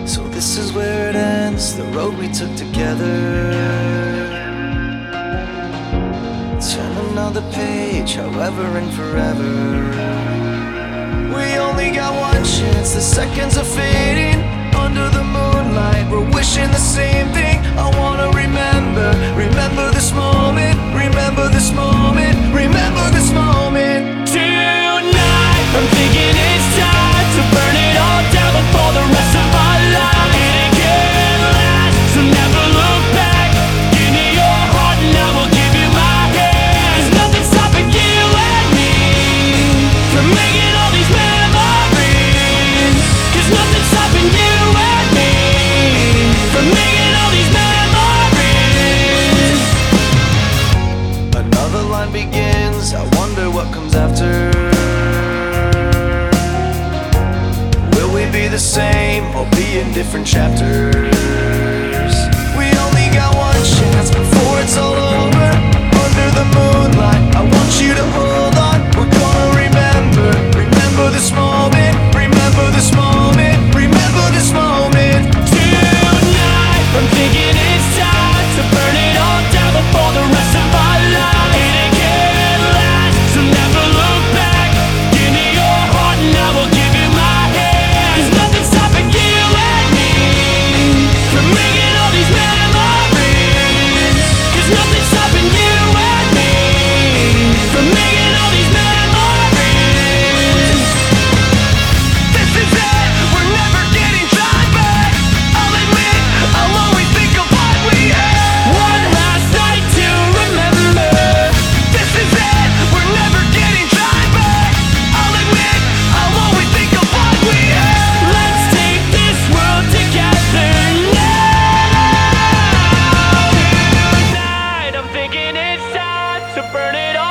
So this is where it ends, the road we took together. Turn another page, however and forever. We only got one chance, the seconds are fading. Under the moonlight, we're wishing the same thing. I wanna remember this moment. Remember this moment, remember this moment. Tonight, I'm thinking it's time to burn it all down before the rest of our lives. It can last, so never look back. Give me your heart and I will give you my hand. There's nothing stopping you and me from making all these memories. There's nothing stopping you and me from making all these memories. Another line begins, I wonder what comes after. Will we be the same or be in different chapters? We only got one chance before it's all over. Under the moonlight, I want you to hold on. We're gonna remember this moment. Remember this moment, remember this moment. Tonight, I'm thinking it's time to burn it all down before the rest of our lives. And it can't last, so never look back. Give me your heart and I will give you my hand. There's nothing stopping you and me from making all these memories. There's nothing stopping you and me from making all these memories. This is it, we're never getting time back. I'll admit, I'll always think of what we had. One last night to remember. This is it, we're never getting time back. I'll admit, I'll always think of what we had. Let's take this world together now. Tonight, I'm thinking it's time to burn it all